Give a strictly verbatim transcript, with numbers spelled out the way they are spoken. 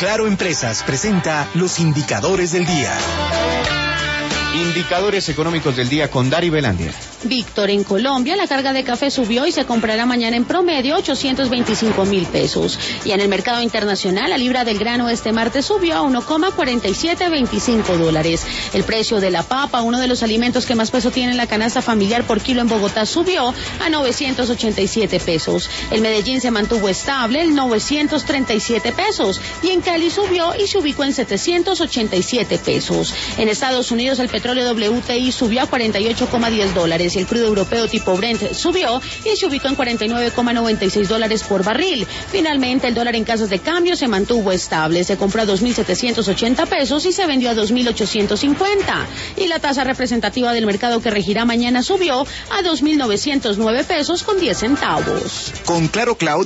Claro Empresas presenta los indicadores del día. Indicadores económicos del día con Dari Belandia. Víctor, en Colombia la carga de café subió y se comprará mañana en promedio ochocientos veinticinco mil pesos. Y en el mercado internacional la libra del grano este martes subió a uno coma cuarenta y siete veinticinco dólares. El precio de la papa, uno de los alimentos que más peso tiene en la canasta familiar por kilo en Bogotá, subió a novecientos ochenta y siete pesos. El Medellín se mantuvo estable en novecientos treinta y siete pesos. Y en Cali subió y se ubicó en setecientos ochenta y siete pesos. En Estados Unidos el petróleo W T I subió a cuarenta y ocho coma diez dólares y el crudo europeo tipo Brent subió y se ubicó en cuarenta y nueve coma noventa y seis dólares por barril. Finalmente, el dólar en casas de cambio se mantuvo estable. Se compró a dos mil setecientos ochenta pesos y se vendió a dos mil ochocientos cincuenta. Y la tasa representativa del mercado que regirá mañana subió a dos mil novecientos nueve pesos con diez centavos. Con Claro Cloud